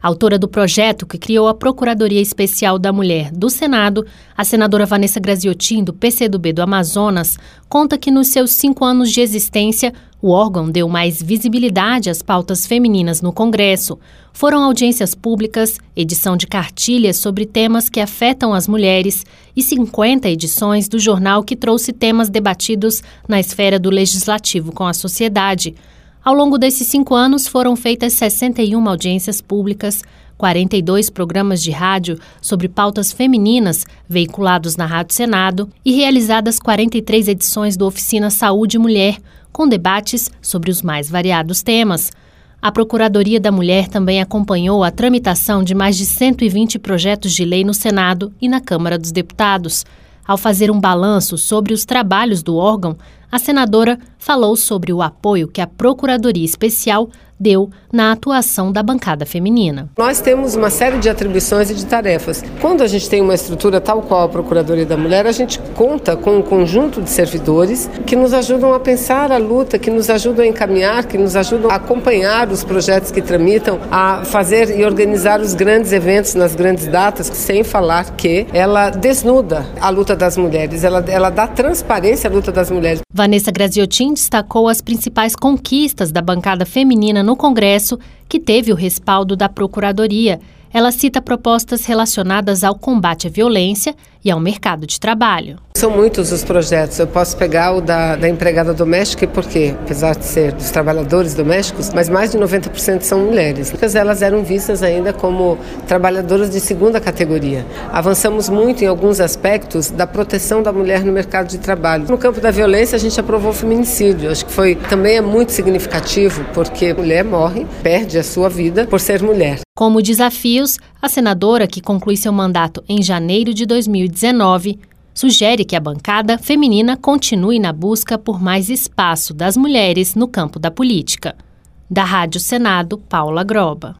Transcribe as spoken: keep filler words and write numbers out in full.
Autora do projeto que criou a Procuradoria Especial da Mulher do Senado, a senadora Vanessa Graziotin, do P C do B do Amazonas, conta que nos seus cinco anos de existência, o órgão deu mais visibilidade às pautas femininas no Congresso. Foram audiências públicas, edição de cartilhas sobre temas que afetam as mulheres e cinquenta edições do jornal que trouxe temas debatidos na esfera do legislativo com a sociedade. Ao longo desses cinco anos, foram feitas sessenta e uma audiências públicas, quarenta e dois programas de rádio sobre pautas femininas veiculados na Rádio Senado e realizadas quarenta e três edições do Oficina Saúde e Mulher, com debates sobre os mais variados temas. A Procuradoria da Mulher também acompanhou a tramitação de mais de cento e vinte projetos de lei no Senado e na Câmara dos Deputados. Ao fazer um balanço sobre os trabalhos do órgão, a senadora falou sobre o apoio que a Procuradoria Especial deu na atuação da bancada feminina. Nós temos uma série de atribuições e de tarefas. Quando a gente tem uma estrutura tal qual a Procuradoria da Mulher, a gente conta com um conjunto de servidores que nos ajudam a pensar a luta, que nos ajudam a encaminhar, que nos ajudam a acompanhar os projetos que tramitam, a fazer e organizar os grandes eventos nas grandes datas, sem falar que ela desnuda a luta das mulheres, ela, ela dá transparência à luta das mulheres. Vanessa Graziotin destacou as principais conquistas da bancada feminina no Congresso, que teve o respaldo da Procuradoria. Ela cita propostas relacionadas ao combate à violência e ao mercado de trabalho. São muitos os projetos. Eu posso pegar o da, da empregada doméstica, porque, apesar de ser dos trabalhadores domésticos, mas mais de noventa por cento são mulheres. Porque elas eram vistas ainda como trabalhadoras de segunda categoria. Avançamos muito em alguns aspectos da proteção da mulher no mercado de trabalho. No campo da violência, a gente aprovou o feminicídio. Acho que foi, também é muito significativo, porque a mulher morre, perde a sua vida por ser mulher. Como desafios, a senadora, que conclui seu mandato em janeiro de dois mil e dezenove, sugere que a bancada feminina continue na busca por mais espaço das mulheres no campo da política. Da Rádio Senado, Paula Groba.